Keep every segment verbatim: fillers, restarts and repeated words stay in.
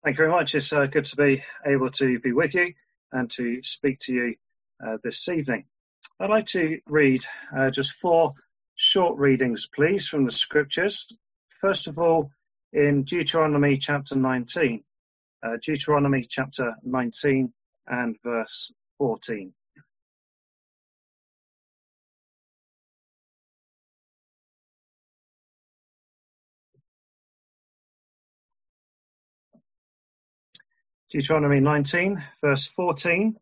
Thank you very much. It's uh, good to be able to be with you and to speak to you uh, this evening. I'd like to read uh, just four short readings, please, from the scriptures. First of all, in Deuteronomy chapter nineteen, uh, Deuteronomy chapter nineteen and verse fourteen. Deuteronomy nineteen, verse fourteen.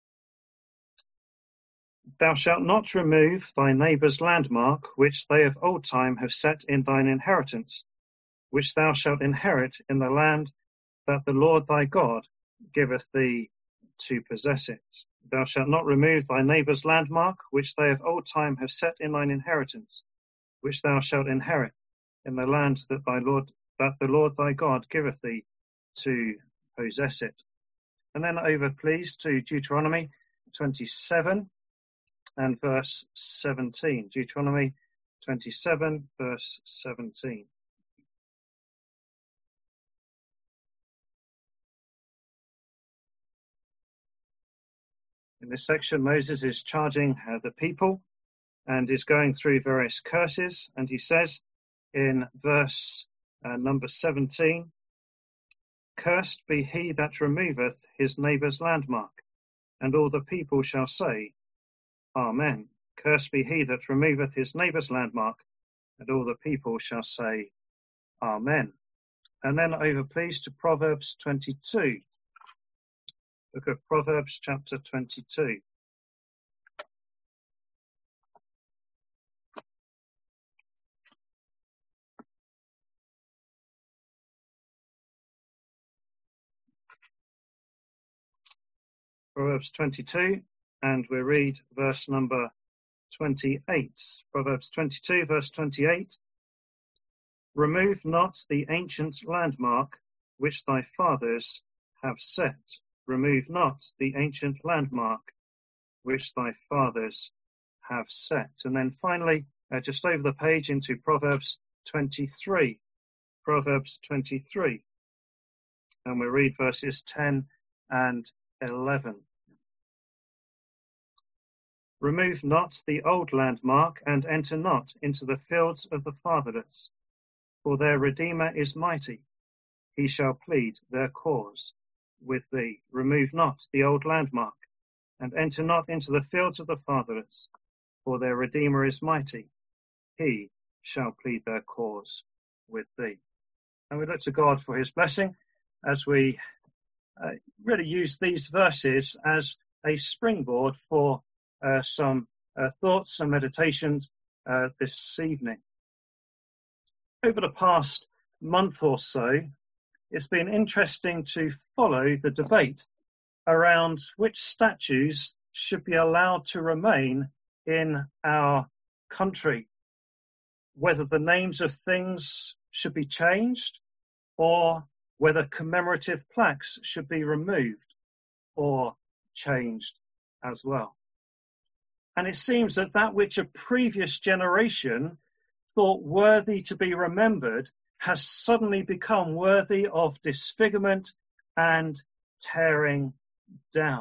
Thou shalt not remove thy neighbour's landmark, which they of old time have set in thine inheritance, which thou shalt inherit in the land that the Lord thy God giveth thee to possess it. Thou shalt not remove thy neighbour's landmark, which they of old time have set in thine inheritance, which thou shalt inherit in the land that thy Lord that the Lord thy God giveth thee to possess it. And then over, please, to Deuteronomy twenty-seven and verse seventeen. Deuteronomy twenty-seven, verse seventeen. In this section, Moses is charging uh, the people and is going through various curses. And he says in verse uh, number seventeen, "Cursed be he that removeth his neighbour's landmark." And all the people shall say, Amen. Cursed be he that removeth his neighbour's landmark. And all the people shall say, Amen. And then over, please, to Proverbs twenty-two. Look at Proverbs chapter twenty-two. Proverbs twenty-two, and we read verse number twenty-eight. Proverbs twenty-two, verse twenty-eight. Remove not the ancient landmark which thy fathers have set. Remove not the ancient landmark which thy fathers have set. And then finally, uh, just over the page into Proverbs twenty-three. Proverbs twenty-three. And we read verses ten and eleven. Remove not the old landmark, and enter not into the fields of the fatherless. For their Redeemer is mighty. He shall plead their cause with thee. Remove not the old landmark, and enter not into the fields of the fatherless. For their Redeemer is mighty. He shall plead their cause with thee. And we look to God for his blessing as we uh, really use these verses as a springboard for uh, some uh, thoughts and meditations uh, this evening. Over the past month or so, it's been interesting to follow the debate around which statues should be allowed to remain in our country, whether the names of things should be changed or whether commemorative plaques should be removed or changed as well. And it seems that that which a previous generation thought worthy to be remembered has suddenly become worthy of disfigurement and tearing down.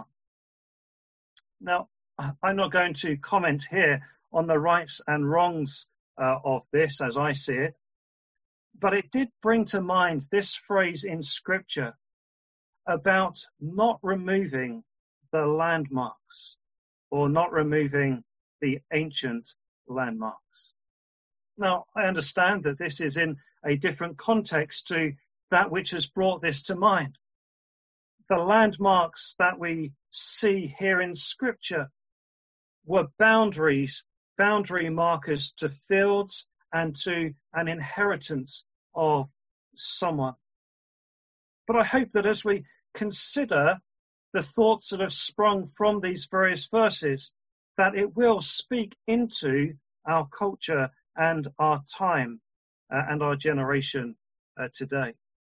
Now, I'm not going to comment here on the rights and wrongs uh, of this as I see it, but it did bring to mind this phrase in Scripture about not removing the landmarks or not removing the ancient landmarks. Now, I understand that this is in a different context to that which has brought this to mind. The landmarks that we see here in Scripture were boundaries, boundary markers to fields and to an inheritance of someone. But I hope that as we consider the thoughts that have sprung from these various verses, that it will speak into our culture and our time uh, and our generation uh, today.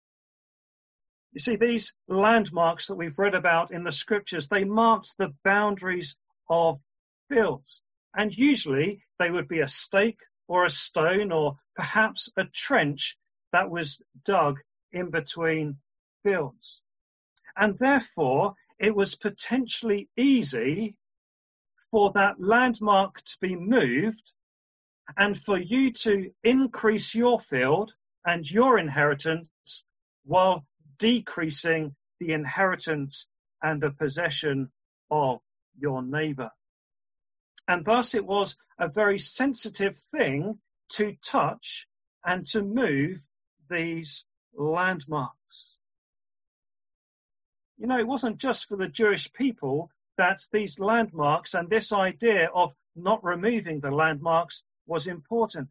You see, these landmarks that we've read about in the scriptures, they marked the boundaries of fields. And usually they would be a stake or a stone or perhaps a trench that was dug in between fields. And therefore, it was potentially easy for that landmark to be moved and for you to increase your field and your inheritance while decreasing the inheritance and the possession of your neighbour. And thus it was a very sensitive thing to touch and to move these landmarks. You know, it wasn't just for the Jewish people that these landmarks and this idea of not removing the landmarks was important.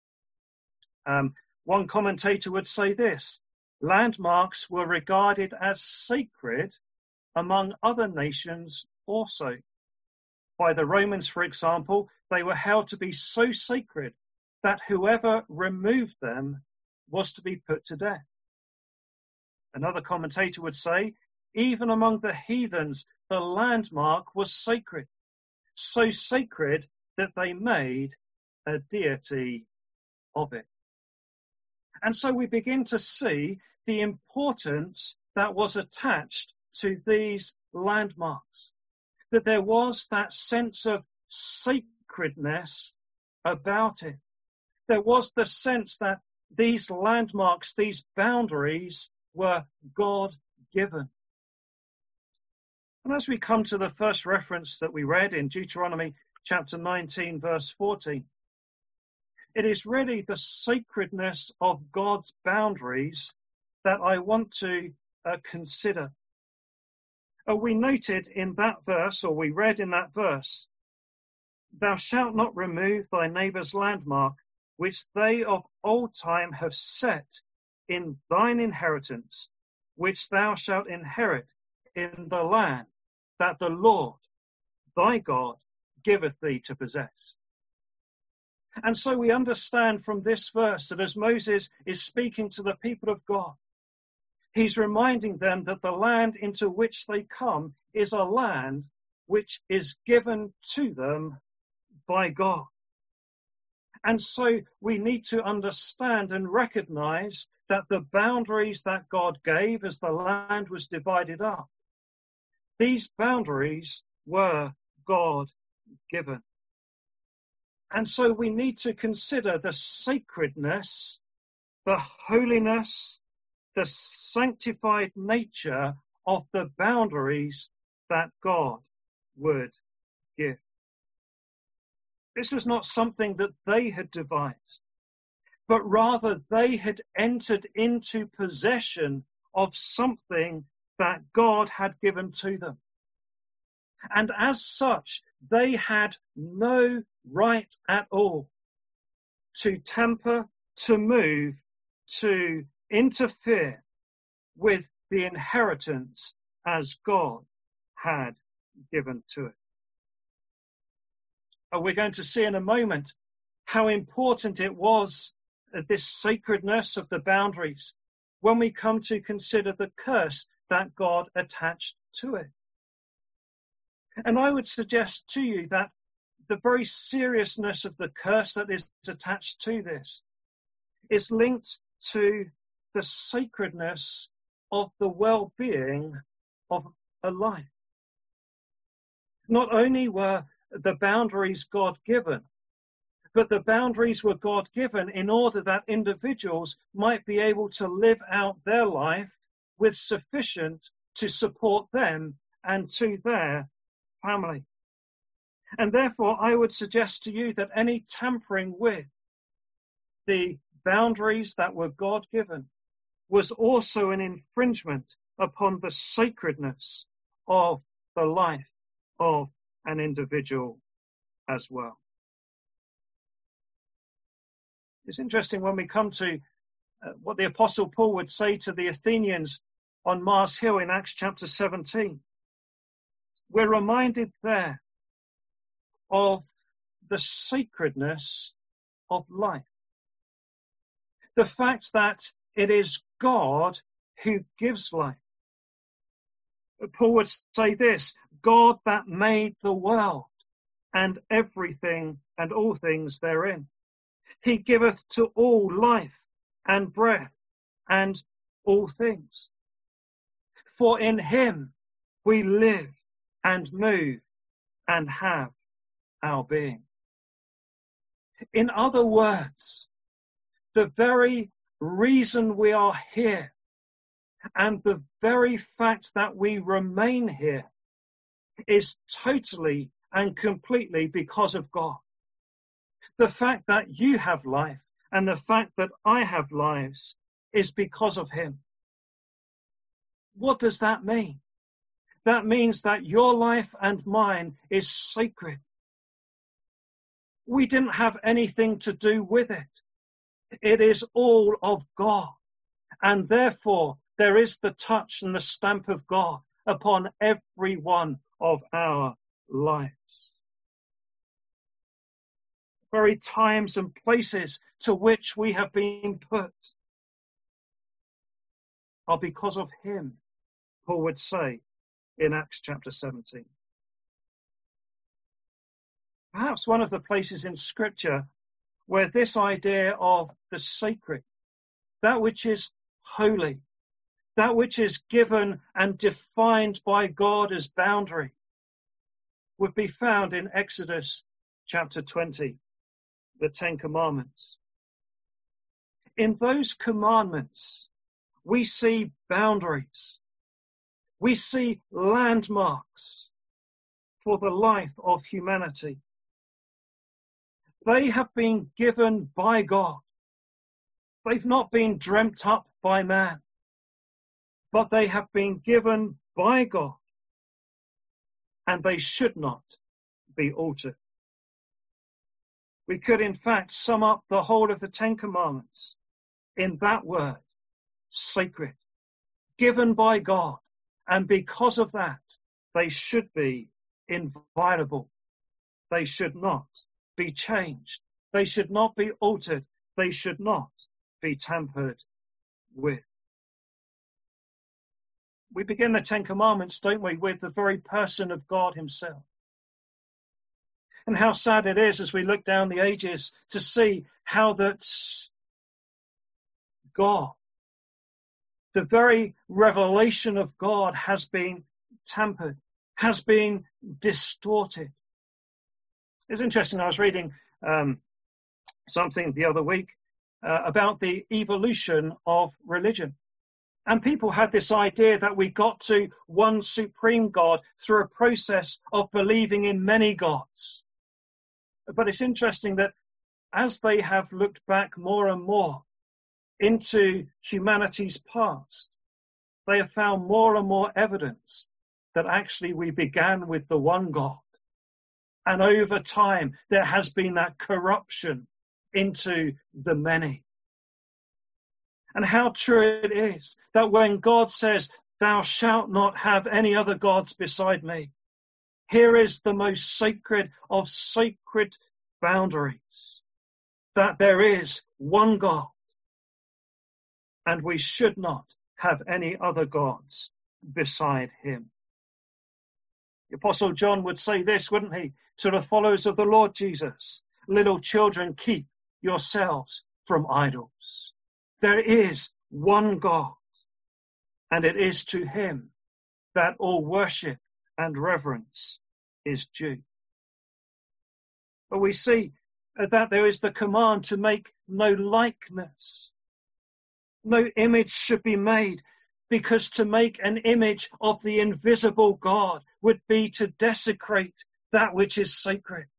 Um, one commentator would say this: landmarks were regarded as sacred among other nations also. By the Romans, for example, they were held to be so sacred that whoever removed them was to be put to death. Another commentator would say, even among the heathens, the landmark was sacred, so sacred that they made a deity of it. And so we begin to see the importance that was attached to these landmarks, that there was that sense of sacredness about it. There was the sense that these landmarks, these boundaries were God-given. And as we come to the first reference that we read in Deuteronomy chapter nineteen, verse fourteen, it is really the sacredness of God's boundaries that I want to uh, consider. Uh, we noted in that verse, or we read in that verse, thou shalt not remove thy neighbour's landmark, which they of old time have set in thine inheritance, which thou shalt inherit in the land that the Lord thy God giveth thee to possess. And so we understand from this verse that as Moses is speaking to the people of God, he's reminding them that the land into which they come is a land which is given to them by God. And so we need to understand and recognize that the boundaries that God gave as the land was divided up, these boundaries were God-given. And so we need to consider the sacredness, the holiness, the sanctified nature of the boundaries that God would give. This was not something that they had devised, but rather they had entered into possession of something that God had given to them. And as such, they had no right at all to tamper, to move, to interfere with the inheritance as God had given to it. And we're going to see in a moment how important it was, uh, this sacredness of the boundaries, when we come to consider the curse that God attached to it. And I would suggest to you that the very seriousness of the curse that is attached to this is linked to the sacredness of the well-being of a life. Not only were the boundaries God-given, but the boundaries were God-given in order that individuals might be able to live out their life with sufficient to support them and to their family. And therefore, I would suggest to you that any tampering with the boundaries that were God-given was also an infringement upon the sacredness of the life of an individual as well. It's interesting when we come to uh, what the Apostle Paul would say to the Athenians on Mars Hill in Acts chapter seventeen. We're reminded there of the sacredness of life. The fact that it is God who gives life. Paul would say this: God that made the world and everything and all things therein. He giveth to all life and breath and all things. For in him we live and move and have our being. In other words, the very reason we are here and the very fact that we remain here is totally and completely because of God. The fact that you have life and the fact that I have lives is because of him. What does that mean? That means that your life and mine is sacred. We didn't have anything to do with it. It is all of God. And therefore, there is the touch and the stamp of God upon every one of our lives. Very times and places to which we have been put are because of him, Paul would say in Acts chapter seventeen. Perhaps one of the places in Scripture where this idea of the sacred, that which is holy, that which is given and defined by God as boundary, would be found in Exodus chapter twenty, the Ten Commandments. In those commandments, we see boundaries. We see landmarks for the life of humanity. They have been given by God. They've not been dreamt up by man, but they have been given by God, and they should not be altered. We could, in fact, sum up the whole of the Ten Commandments in that word, sacred, given by God, and because of that, they should be inviolable. They should not be changed. They should not be altered. They should not be tampered with. We begin the Ten Commandments, don't we, with the very person of God himself. And how sad it is as we look down the ages to see how that God, the very revelation of God, has been tampered, has been distorted. It's interesting, I was reading um, something the other week uh, about the evolution of religion. And people had this idea that we got to one supreme God through a process of believing in many gods. But it's interesting that as they have looked back more and more into humanity's past, they have found more and more evidence that actually we began with the one God. And over time, there has been that corruption into the many. And how true it is that when God says, "Thou shalt not have any other gods beside me," here is the most sacred of sacred boundaries, that there is one God, and we should not have any other gods beside him. The Apostle John would say this, wouldn't he, to the followers of the Lord Jesus: "Little children, keep yourselves from idols." There is one God, and it is to him that all worship and reverence is due. But we see that there is the command to make no likeness. No image should be made, because to make an image of the invisible God would be to desecrate that which is sacred.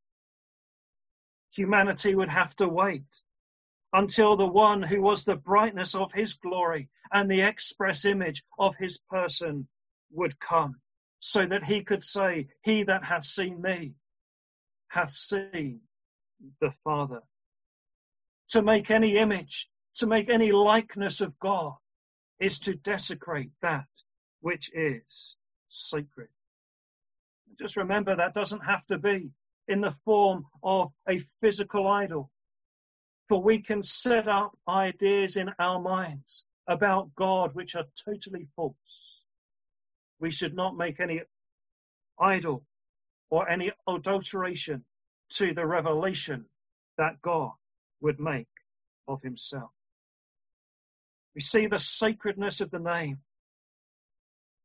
Humanity would have to wait until the one who was the brightness of his glory and the express image of his person would come, so that he could say, "He that hath seen me hath seen the Father." To make any image, to make any likeness of God, is to desecrate that which is sacred. Just remember, that doesn't have to be in the form of a physical idol. For we can set up ideas in our minds about God which are totally false. We should not make any idol or any adulteration to the revelation that God would make of himself. We see the sacredness of the name.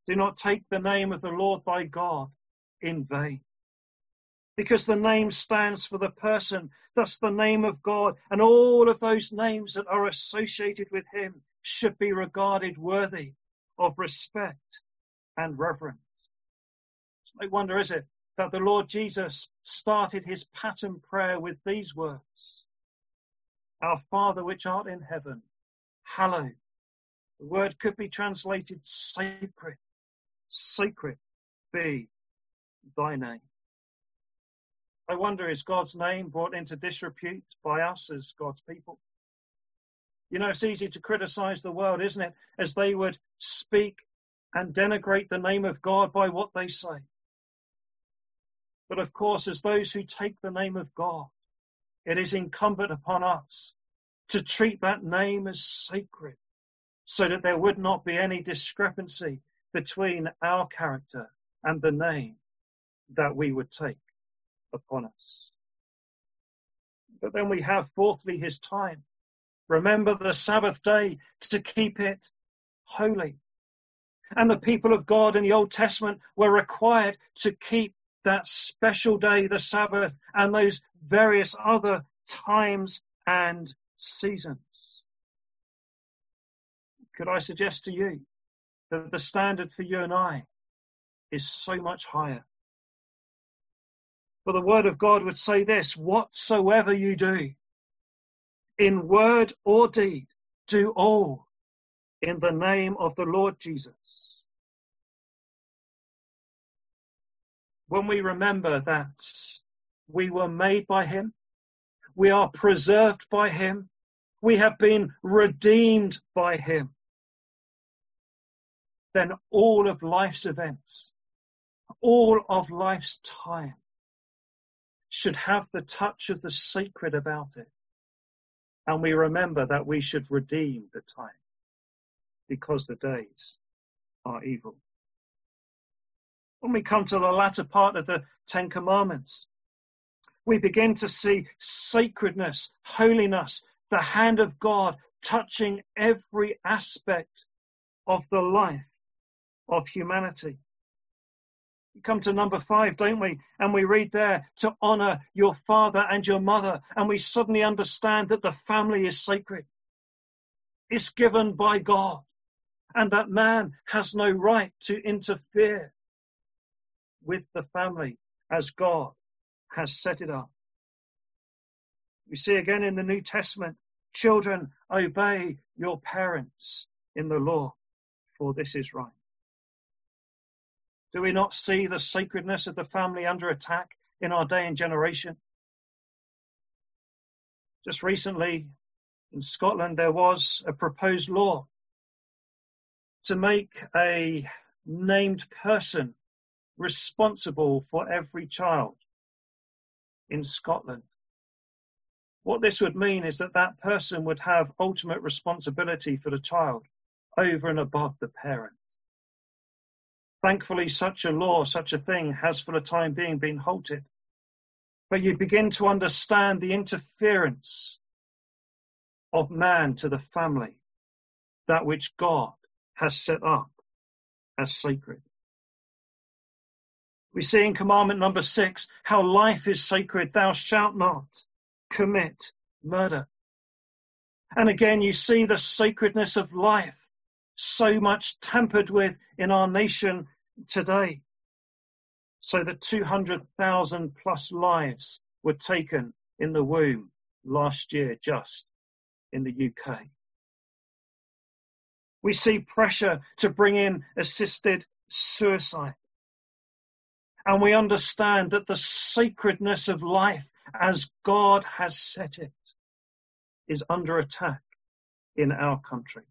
Do not take the name of the Lord thy God in vain. Because the name stands for the person, thus the name of God and all of those names that are associated with him should be regarded worthy of respect and reverence. It's no wonder, is it, that the Lord Jesus started his pattern prayer with these words: Our Father which art in heaven, hallowed. The word could be translated sacred. Sacred be thy name. I wonder, is God's name brought into disrepute by us as God's people? You know, it's easy to criticize the world, isn't it? As they would speak and denigrate the name of God by what they say. But of course, as those who take the name of God, it is incumbent upon us to treat that name as sacred, so that there would not be any discrepancy between our character and the name that we would take upon us. But then we have, fourthly, his time. Remember the Sabbath day to keep it holy. And the people of God in the Old Testament were required to keep that special day, the Sabbath, and those various other times and seasons. Could I suggest to you that the standard for you and I is so much higher? For the word of God would say this: whatsoever you do, in word or deed, do all in the name of the Lord Jesus. When we remember that we were made by him, we are preserved by him, we have been redeemed by him, then all of life's events, all of life's time should have the touch of the sacred about it. And we remember that we should redeem the time, because the days are evil. When we come to the latter part of the Ten Commandments, we begin to see sacredness, holiness, the hand of God touching every aspect of the life of humanity. We come to number five, don't we? And we read there, to honor your father and your mother. And we suddenly understand that the family is sacred. It's given by God. And that man has no right to interfere with the family as God has set it up. We see again in the New Testament, children, obey your parents in the law, for this is right. Do we not see the sacredness of the family under attack in our day and generation? Just recently in Scotland, there was a proposed law to make a named person responsible for every child in Scotland. What this would mean is that that person would have ultimate responsibility for the child over and above the parent. Thankfully, such a law, such a thing has for the time being been halted. But you begin to understand the interference of man to the family, that which God has set up as sacred. We see in commandment number six how life is sacred. Thou shalt not commit murder. And again, you see the sacredness of life so much tampered with in our nation today, so that two hundred thousand plus lives were taken in the womb last year, just in the U K. We see pressure to bring in assisted suicide. And we understand that the sacredness of life, as God has set it, is under attack in our country.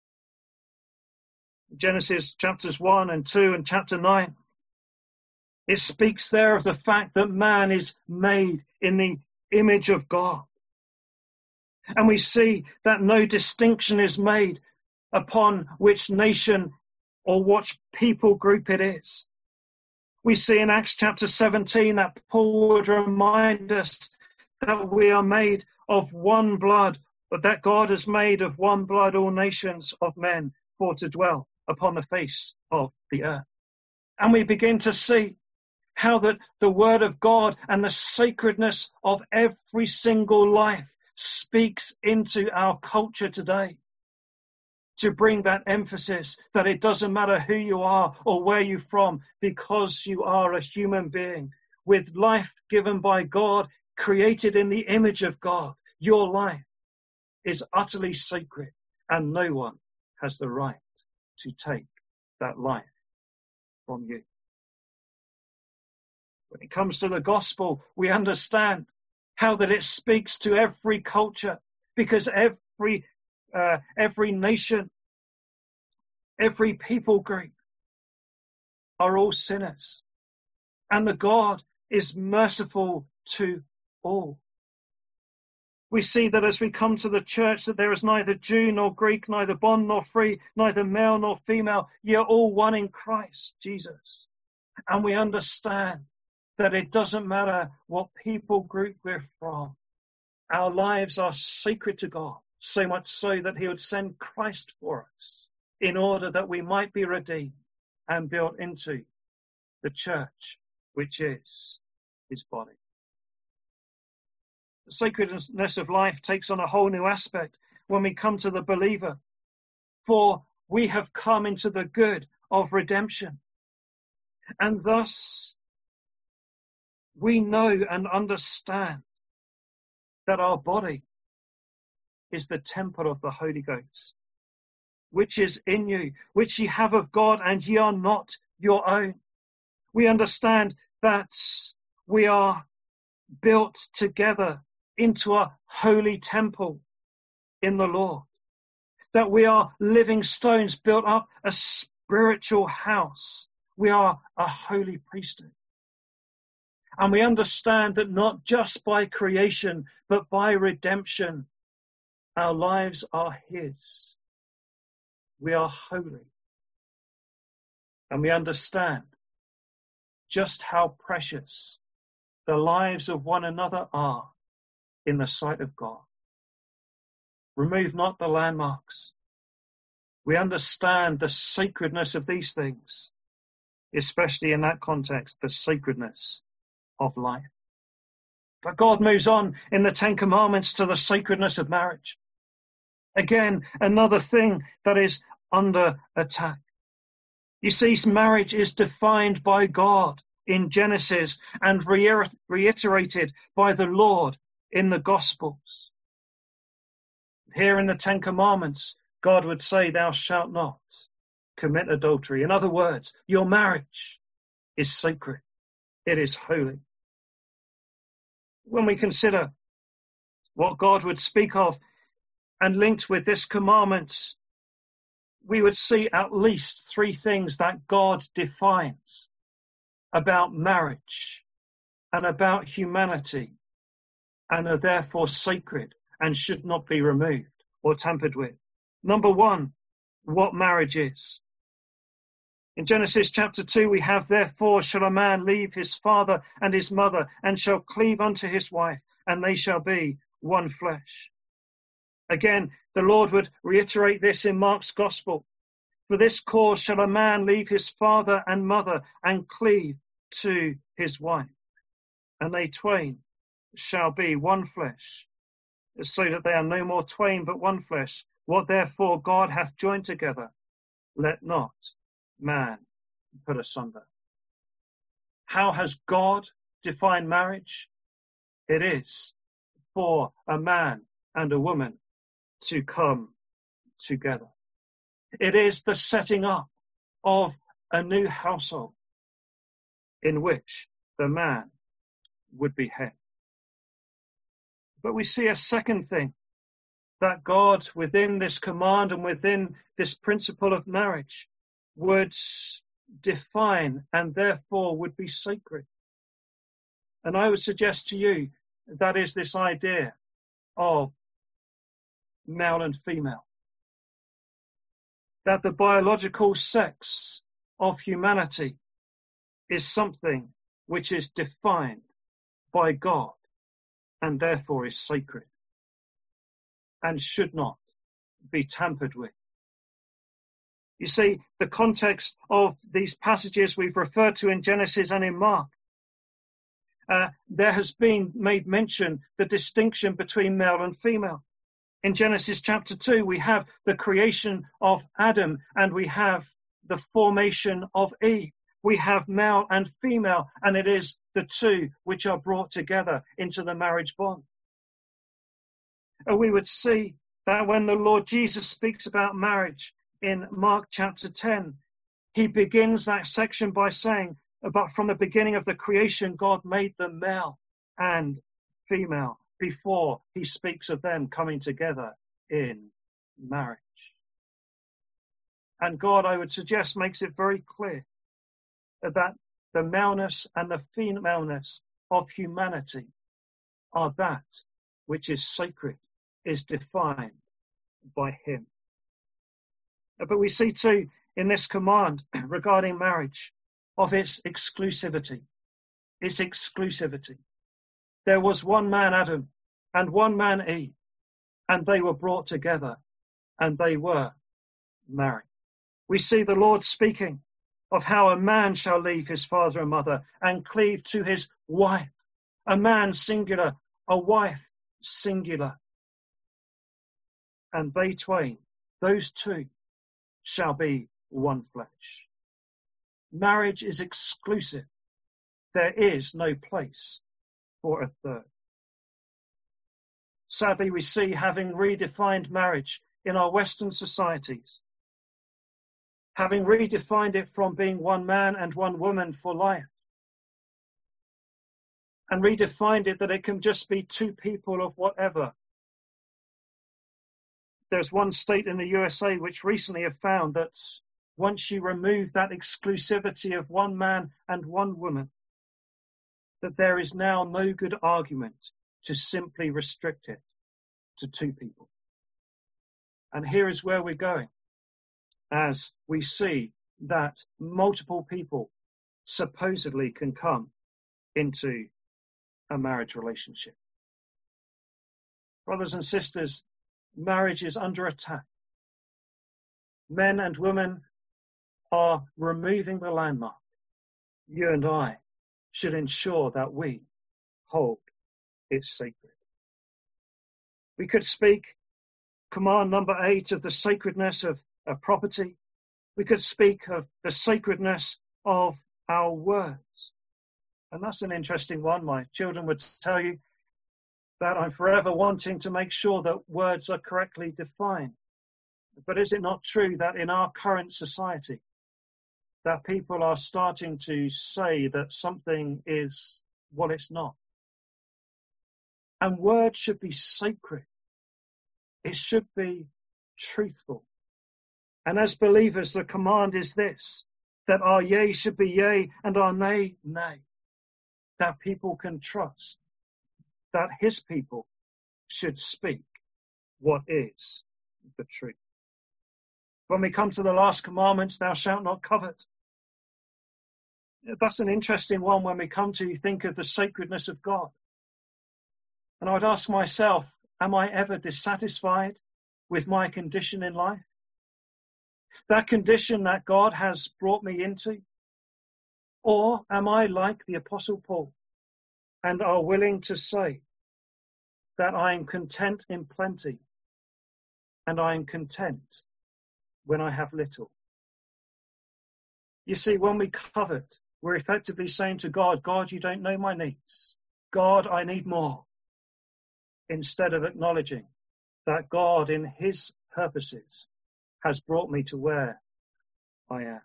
Genesis chapters one and two and chapter nine, it speaks there of the fact that man is made in the image of God. And we see that no distinction is made upon which nation or what people group it is. We see in Acts chapter seventeen that Paul would remind us that we are made of one blood, but that God has made of one blood all nations of men for to dwell upon the face of the earth. And we begin to see how that the word of God and the sacredness of every single life speaks into our culture today to bring that emphasis that it doesn't matter who you are or where you're from, because you are a human being with life given by God, created in the image of God. Your life is utterly sacred, and no one has the right to take that life from you. When it comes to the gospel, we understand how that it speaks to every culture, because every uh, every nation, every people group are all sinners, and the God is merciful to all. We see that as we come to the church, that there is neither Jew nor Greek, neither bond nor free, neither male nor female. You're all one in Christ Jesus. And we understand that it doesn't matter what people group we're from. Our lives are sacred to God, so much so that he would send Christ for us in order that we might be redeemed and built into the church, which is his body. The sacredness of life takes on a whole new aspect when we come to the believer, for we have come into the good of redemption. And thus, we know and understand that our body is the temple of the Holy Ghost, which is in you, which ye have of God, and ye are not your own. We understand that we are built together into a holy temple in the Lord, that we are living stones built up a spiritual house. We are a holy priesthood. And we understand that not just by creation, but by redemption, our lives are his. We are holy. And we understand just how precious the lives of one another are in the sight of God. Remove not the landmarks. We understand the sacredness of these things, especially in that context, the sacredness of life. But God moves on in the Ten Commandments to the sacredness of marriage. Again, another thing that is under attack. You see, marriage is defined by God in Genesis and reiterated by the Lord in the Gospels. Here in the Ten Commandments, God would say, thou shalt not commit adultery. In other words, your marriage is sacred. It is holy. When we consider what God would speak of and linked with this commandment, we would see at least three things that God defines about marriage and about humanity, and are therefore sacred and should not be removed or tampered with. Number one, what marriage is. In Genesis chapter two, we have, therefore shall a man leave his father and his mother, and shall cleave unto his wife, and they shall be one flesh. Again, the Lord would reiterate this in Mark's Gospel. For this cause shall a man leave his father and mother, and cleave to his wife, and they twain shall be one flesh, so that they are no more twain but one flesh. What therefore God hath joined together, let not man put asunder. How has God defined marriage? It is for a man and a woman to come together. It is the setting up of a new household in which the man would be head. But we see a second thing, that God within this command and within this principle of marriage would define and therefore would be sacred. And I would suggest to you that is this idea of male and female. That the biological sex of humanity is something which is defined by God and therefore is sacred and should not be tampered with. You see, the context of these passages we've referred to in Genesis and in Mark, uh, there has been made mention the distinction between male and female. In Genesis chapter two, we have the creation of Adam and we have the formation of Eve. We have male and female, and it is the two which are brought together into the marriage bond. And we would see that when the Lord Jesus speaks about marriage in Mark chapter ten, he begins that section by saying, about from the beginning of the creation, God made them male and female before he speaks of them coming together in marriage. And God, I would suggest, makes it very clear that the maleness and the femaleness of humanity are that which is sacred, is defined by him. But we see too in this command regarding marriage of its exclusivity. Its exclusivity. There was one man, Adam, and one man, Eve, and they were brought together and they were married. We see the Lord speaking of how a man shall leave his father and mother and cleave to his wife. A man singular, a wife singular. And they twain, those two, shall be one flesh. Marriage is exclusive. There is no place for a third. Sadly, we see, having redefined marriage in our Western societies, having redefined it from being one man and one woman for life, and redefined it that it can just be two people of whatever. There's one state in the U S A which recently have found that once you remove that exclusivity of one man and one woman, that there is now no good argument to simply restrict it to two people. And here is where we're going, as we see that multiple people supposedly can come into a marriage relationship. Brothers and sisters, marriage is under attack. Men and women are removing the landmark. You and I should ensure that we hold it sacred. We could speak command number eight of the sacredness of, of property. We could speak of the sacredness of our words. And that's an interesting one. My children would tell you that I'm forever wanting to make sure that words are correctly defined. But is it not true that in our current society, that people are starting to say that something is what it's not? And words should be sacred. It should be truthful. And as believers, the command is this, that our yea should be yea and our nay, nay. That people can trust that his people should speak what is the truth. When we come to the last commandments, thou shalt not covet. That's an interesting one when we come to think of the sacredness of God. And I would ask myself, am I ever dissatisfied with my condition in life? That condition that God has brought me into? Or am I like the Apostle Paul and are willing to say that I am content in plenty and I am content when I have little? You see, when we covet, we're effectively saying to God, God, you don't know my needs. God, I need more. Instead of acknowledging that God, in his purposes, has brought me to where I am.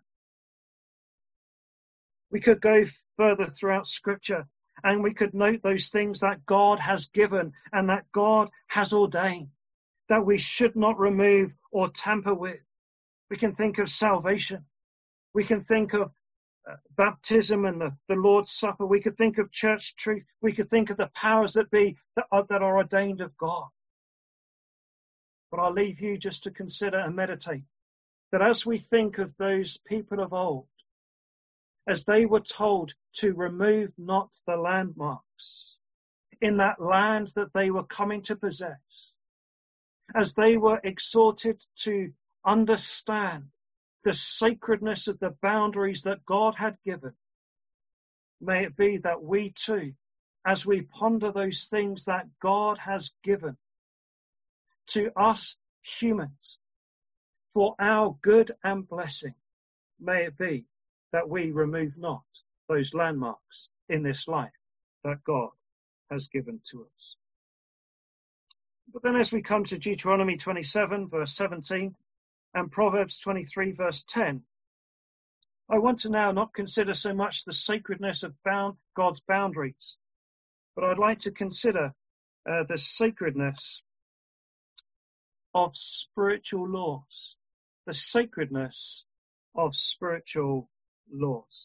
We could go further throughout Scripture and we could note those things that God has given and that God has ordained, that we should not remove or tamper with. We can think of salvation. We can think of uh, baptism and the, the Lord's Supper. We could think of church truth. We could think of the powers that be that are, that are ordained of God. But I'll leave you just to consider and meditate that as we think of those people of old, as they were told to remove not the landmarks in that land that they were coming to possess, as they were exhorted to understand the sacredness of the boundaries that God had given, may it be that we too, as we ponder those things that God has given to us humans for our good and blessing, may it be that we remove not those landmarks in this life that God has given to us. But then as we come to Deuteronomy twenty-seven, verse seventeen, and Proverbs twenty-three, verse ten, I want to now not consider so much the sacredness of bound, God's boundaries, but I'd like to consider uh, the sacredness of spiritual laws, the sacredness of spiritual laws.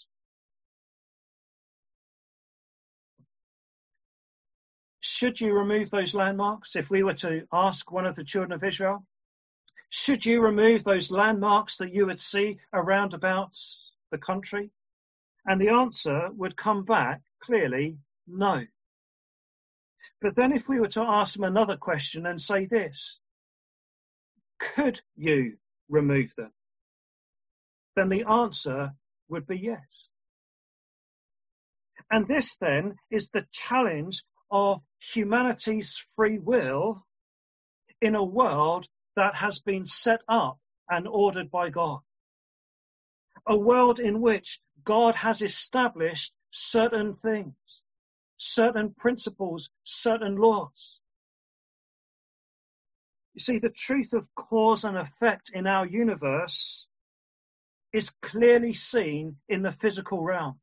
Should you remove those landmarks? If we were to ask one of the children of Israel, should you remove those landmarks that you would see around about the country? And the answer would come back clearly, no. But then if we were to ask them another question and say this, could you remove them? Then the answer would be yes. And this then is the challenge of humanity's free will in a world that has been set up and ordered by God. A world in which God has established certain things, certain principles, certain laws. You see, the truth of cause and effect in our universe is clearly seen in the physical realm.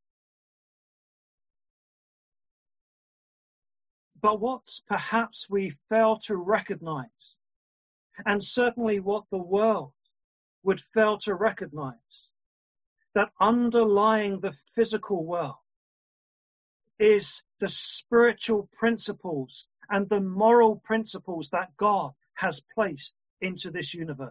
But what perhaps we fail to recognize, and certainly what the world would fail to recognize, that underlying the physical world is the spiritual principles and the moral principles that God has placed into this universe.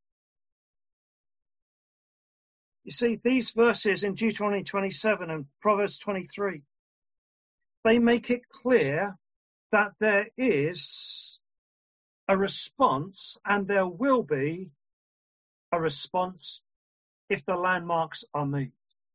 You see, these verses in Deuteronomy twenty-seven and Proverbs twenty-three, they make it clear that there is a response and there will be a response if the landmarks are moved.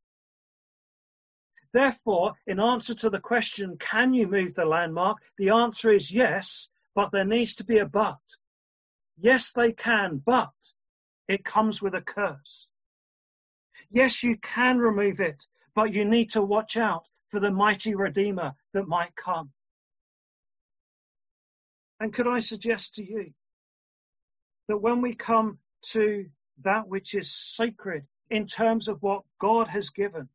Therefore, in answer to the question, can you move the landmark? The answer is yes, but there needs to be a but. Yes, they can, but it comes with a curse. Yes, you can remove it, but you need to watch out for the mighty Redeemer that might come. And could I suggest to you that when we come to that which is sacred in terms of what God has given,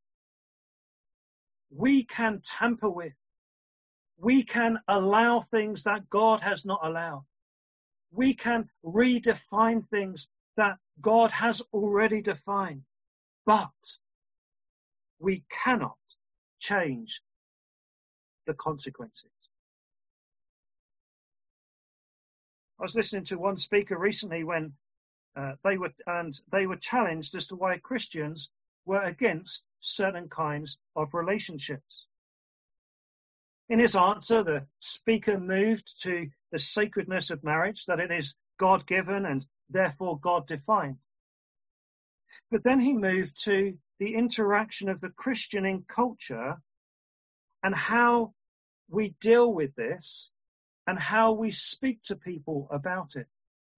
we can tamper with, we can allow things that God has not allowed. We can redefine things that God has already defined, but we cannot change the consequences. I was listening to one speaker recently when uh, they were and they were challenged as to why Christians were against certain kinds of relationships. In his answer, the speaker moved to the sacredness of marriage, that it is God-given and therefore God-defined. But then he moved to the interaction of the Christian in culture and how we deal with this and how we speak to people about it.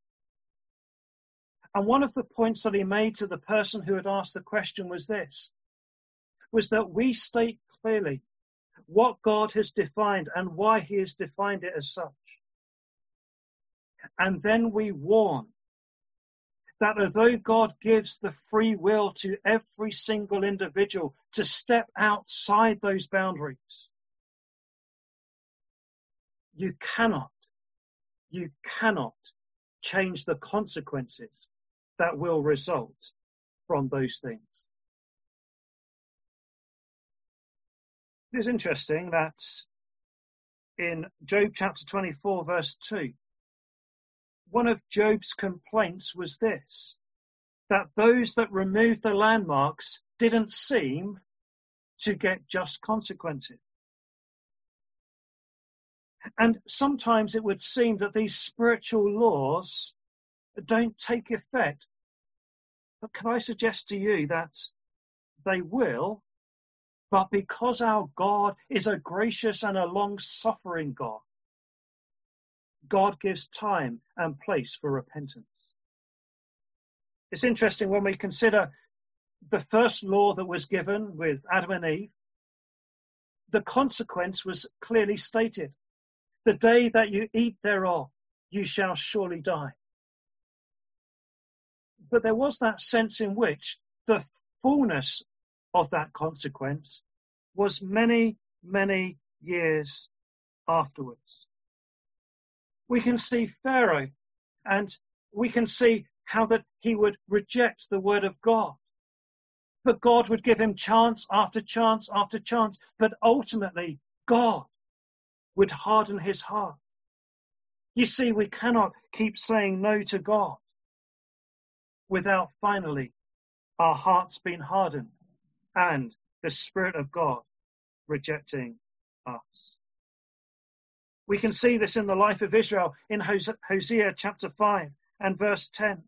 And one of the points that he made to the person who had asked the question was this, was that we state clearly what God has defined and why he has defined it as such. And then we warn that although God gives the free will to every single individual to step outside those boundaries, you cannot, you cannot change the consequences that will result from those things. It is interesting that in Job chapter twenty-four, verse two, one of Job's complaints was this, that those that removed the landmarks didn't seem to get just consequences. And sometimes it would seem that these spiritual laws don't take effect But can I suggest to you that they will, but because our God is a gracious and a long-suffering God, God gives time and place for repentance. It's interesting when we consider the first law that was given with Adam and Eve, the consequence was clearly stated. The day that you eat thereof, you shall surely die. But there was that sense in which the fullness of that consequence was many, many years afterwards. We can see Pharaoh, and we can see how that he would reject the word of God. But God would give him chance after chance after chance. But ultimately, God would harden his heart. You see, we cannot keep saying no to God without finally our hearts being hardened and the Spirit of God rejecting us. We can see this in the life of Israel in Hosea chapter five and verse ten.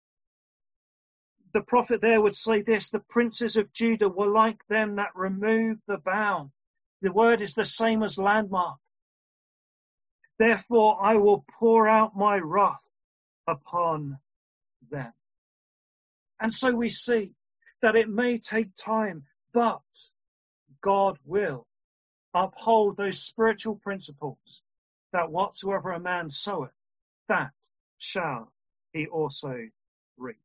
The prophet there would say this: the princes of Judah were like them that remove the bound. The word is the same as landmark. Therefore I will pour out my wrath upon them. And so we see that it may take time, but God will uphold those spiritual principles, that whatsoever a man soweth, that shall he also reap.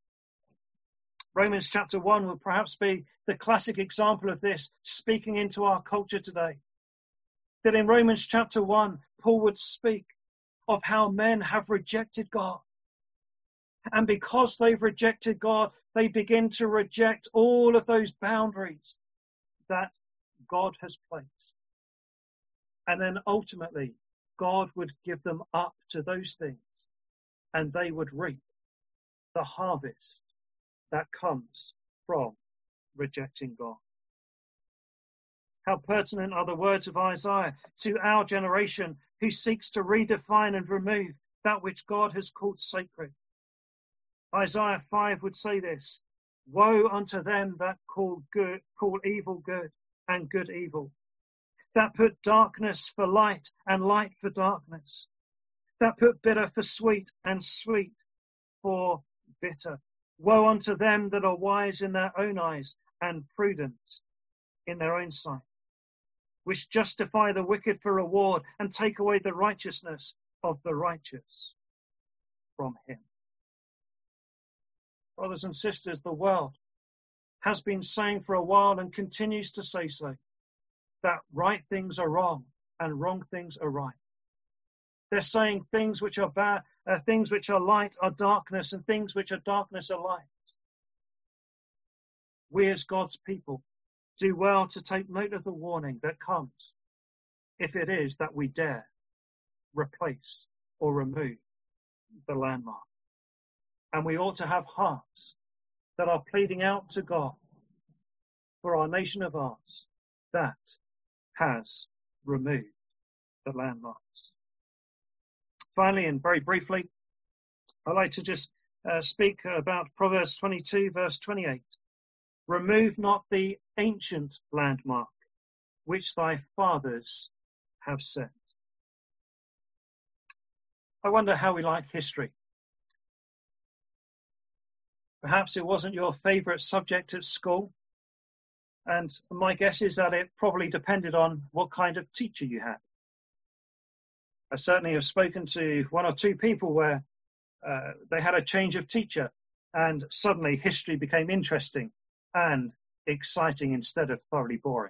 Romans chapter one will perhaps be the classic example of this, speaking into our culture today. That in Romans chapter one, Paul would speak of how men have rejected God. And because they've rejected God, they begin to reject all of those boundaries that God has placed. And then ultimately, God would give them up to those things, and they would reap the harvest that comes from rejecting God. How pertinent are the words of Isaiah to our generation who seeks to redefine and remove that which God has called sacred. Isaiah five would say this: woe unto them that call good, call evil good and good evil, that put darkness for light and light for darkness, that put bitter for sweet and sweet for bitter. Woe unto them that are wise in their own eyes and prudent in their own sight, which justify the wicked for reward and take away the righteousness of the righteous from him. Brothers and sisters, the world has been saying for a while and continues to say so, that right things are wrong and wrong things are right. They're saying things which are bad, uh, things which are light are darkness, and things which are darkness are light. We as God's people do well to take note of the warning that comes if it is that we dare replace or remove the landmark. And we ought to have hearts that are pleading out to God for our nation of ours that has removed the landmarks. Finally, and very briefly, I'd like to just uh, speak about Proverbs twenty-two, verse twenty-eight. Remove not the ancient landmark which thy fathers have set. I wonder how we like history. Perhaps it wasn't your favourite subject at school, and my guess is that it probably depended on what kind of teacher you had. I certainly have spoken to one or two people where uh, they had a change of teacher and suddenly history became interesting and exciting instead of thoroughly boring.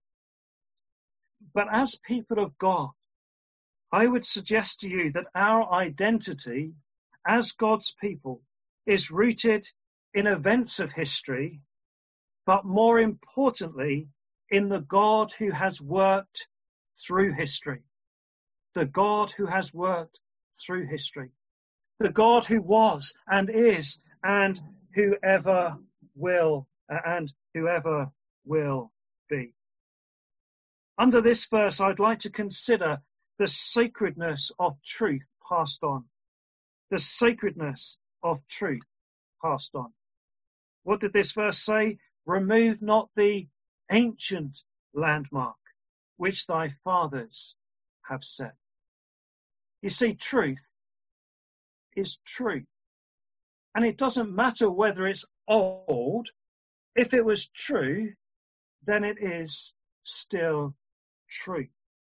But as people of God, I would suggest to you that our identity as God's people is rooted in events of history, but more importantly, in the God who has worked through history. The God who has worked through history. The God who was and is and whoever will and whoever will be. Under this verse, I'd like to consider the sacredness of truth passed on. The sacredness of truth passed on. What did this verse say? Remove not the ancient landmark which thy fathers have set. You see, truth is true. And it doesn't matter whether it's old. If it was true, then it is still true.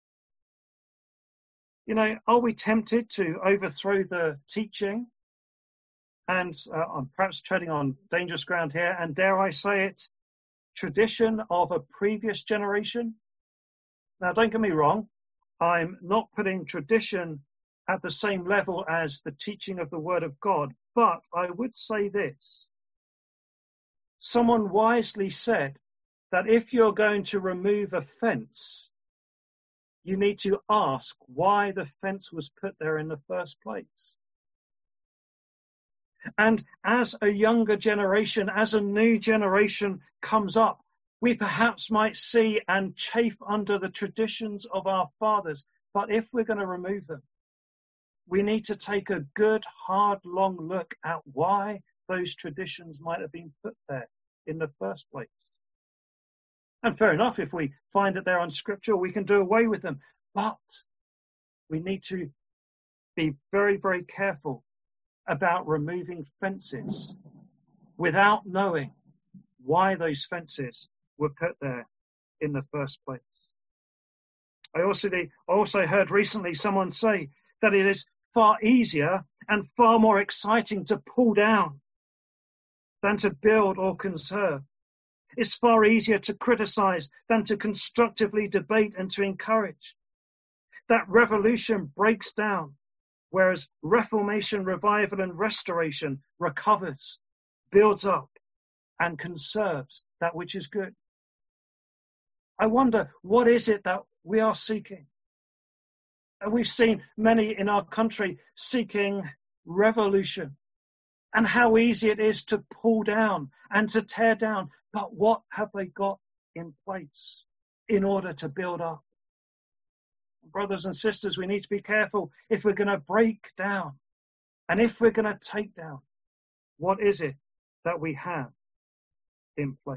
You know, are we tempted to overthrow the teaching? And uh, I'm perhaps treading on dangerous ground here, and dare I say it, tradition of a previous generation? Now, don't get me wrong, I'm not putting tradition at the same level as the teaching of the Word of God, but I would say this. Someone wisely said that if you're going to remove a fence, you need to ask why the fence was put there in the first place. And as a younger generation, as a new generation comes up, we perhaps might see and chafe under the traditions of our fathers. But if we're going to remove them, we need to take a good, hard, long look at why those traditions might have been put there in the first place. And fair enough, if we find that they're unscriptural, we can do away with them. But we need to be very, very careful about removing fences without knowing why those fences were put there in the first place. I also, also heard recently someone say that it is far easier and far more exciting to pull down than to build or conserve. It's far easier to criticize than to constructively debate and to encourage. That revolution breaks down, whereas reformation, revival, and restoration recovers, builds up, and conserves that which is good. I wonder, what is it that we are seeking? And we've seen many in our country seeking revolution, and how easy it is to pull down and to tear down. But what have they got in place in order to build up? Brothers and sisters, we need to be careful if we're going to break down and if we're going to take down. What is it that we have in place?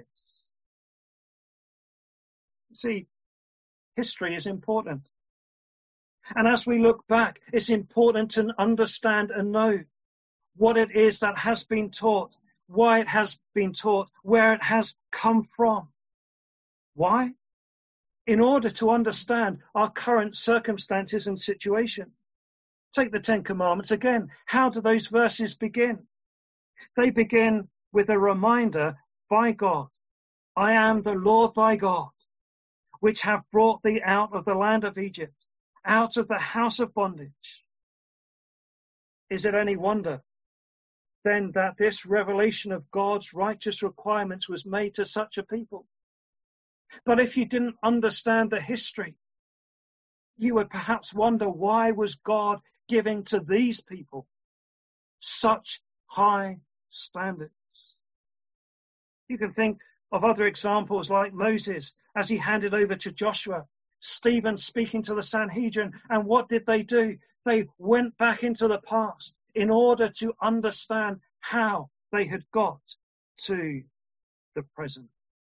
See, history is important. And as we look back, it's important to understand and know what it is that has been taught, why it has been taught, where it has come from. Why? In order to understand our current circumstances and situation. Take the Ten Commandments again. How do those verses begin? They begin with a reminder by God, I am the Lord thy God, which have brought thee out of the land of Egypt, out of the house of bondage. Is it any wonder then that this revelation of God's righteous requirements was made to such a people? But if you didn't understand the history, you would perhaps wonder, why was God giving to these people such high standards? You can think of other examples like Moses as he handed over to Joshua, Stephen speaking to the Sanhedrin, and what did they do? They went back into the past in order to understand how they had got to the present.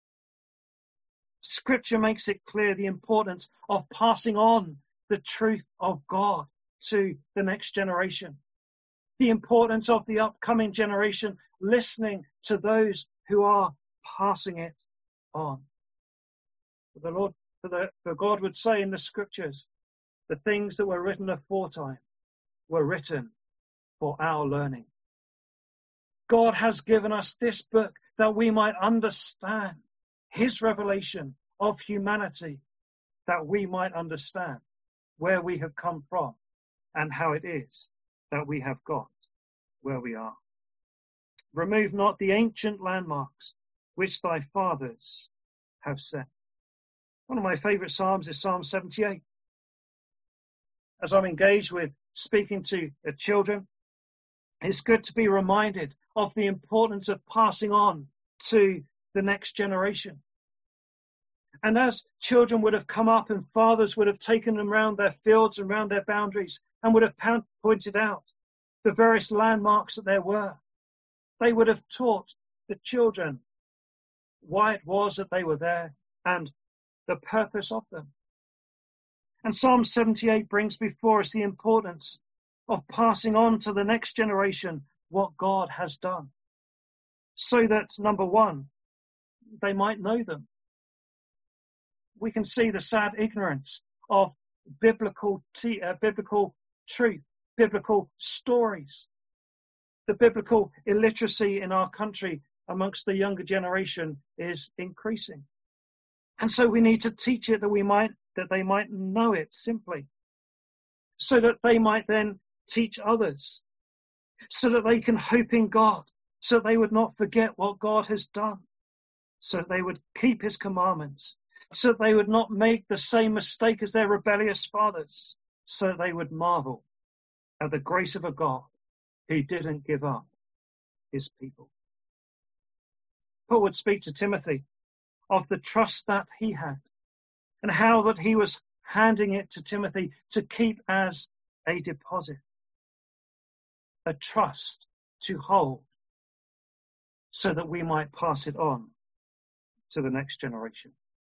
Scripture makes it clear the importance of passing on the truth of God to the next generation. The importance of the upcoming generation listening to those who are passing it on. For the Lord, for, the, for God would say in the Scriptures, the things that were written aforetime were written for our learning. God has given us this book that we might understand his revelation of humanity, that we might understand where we have come from and how it is that we have got where we are. Remove not the ancient landmarks which thy fathers have set. One of my favorite Psalms is Psalm seventy-eight. As I'm engaged with speaking to the children, it's good to be reminded of the importance of passing on to the next generation. And as children would have come up and fathers would have taken them around their fields and around their boundaries and would have pointed out the various landmarks that there were, they would have taught the children, why it was that they were there, and the purpose of them. And Psalm seventy-eight brings before us the importance of passing on to the next generation what God has done, so that, number one, they might know them. We can see the sad ignorance of biblical, te- uh, biblical truth, biblical stories. The biblical illiteracy in our country amongst the younger generation is increasing. And so we need to teach it that we might, that they might know it simply, so that they might then teach others, so that they can hope in God, so that they would not forget what God has done, so that they would keep his commandments, so that they would not make the same mistake as their rebellious fathers, so that they would marvel at the grace of a God who didn't give up his people. Paul would speak to Timothy of the trust that he had and how that he was handing it to Timothy to keep as a deposit, a trust to hold, so that we might pass it on to the next generation.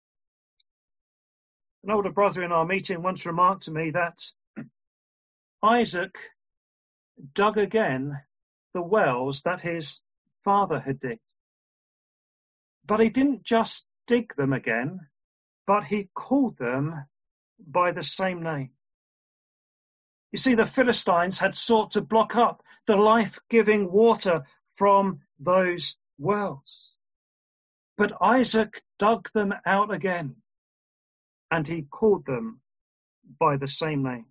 An older brother in our meeting once remarked to me that Isaac dug again the wells that his father had digged. But he didn't just dig them again, but he called them by the same name. You see, the Philistines had sought to block up the life-giving water from those wells. But Isaac dug them out again, and he called them by the same name.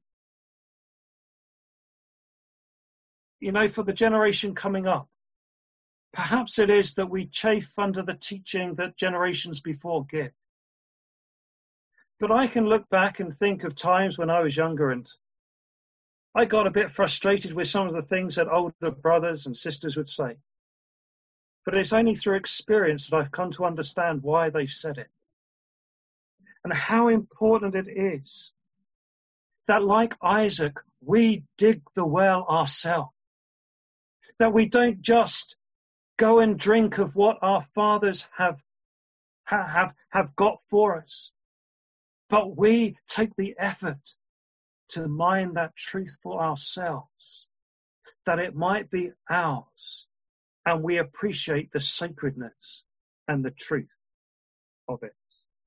You know, for the generation coming up, perhaps it is that we chafe under the teaching that generations before give. But I can look back and think of times when I was younger and I got a bit frustrated with some of the things that older brothers and sisters would say. But it's only through experience that I've come to understand why they said it and how important it is that, like Isaac, we dig the well ourselves, that we don't just go and drink of what our fathers have, have, have got for us, but we take the effort to mine that truth for ourselves, that it might be ours, and we appreciate the sacredness and the truth of it.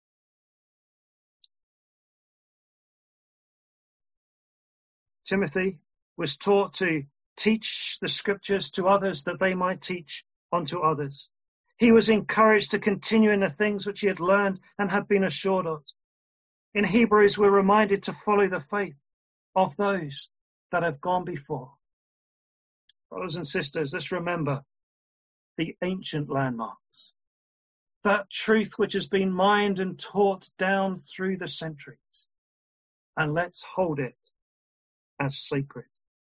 Timothy was taught to teach the scriptures to others that they might teach unto others. He was encouraged to continue in the things which he had learned and had been assured of. In Hebrews, we're reminded to follow the faith of those that have gone before. Brothers and sisters, let's remember the ancient landmarks, that truth which has been mined and taught down through the centuries, and let's hold it as sacred.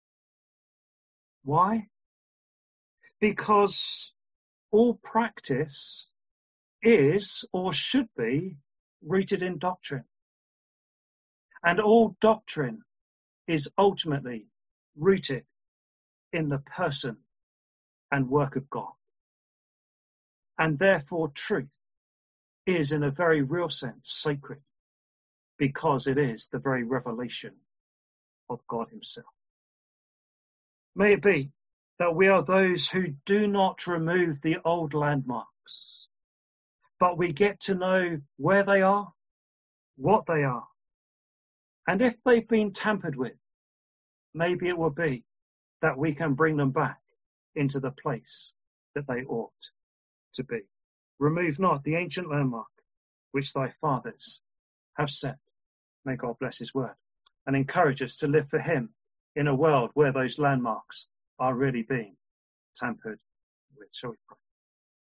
Why? Because all practice is or should be rooted in doctrine. And all doctrine is ultimately rooted in the person and work of God. And therefore truth is in a very real sense sacred, because it is the very revelation of God himself. May it be that we are those who do not remove the old landmarks, but we get to know where they are, what they are, and if they've been tampered with, maybe it will be that we can bring them back into the place that they ought to be. Remove not the ancient landmark which thy fathers have set. May God bless his word and encourage us to live for him in a world where those landmarks are really being tampered with. Shall we pray?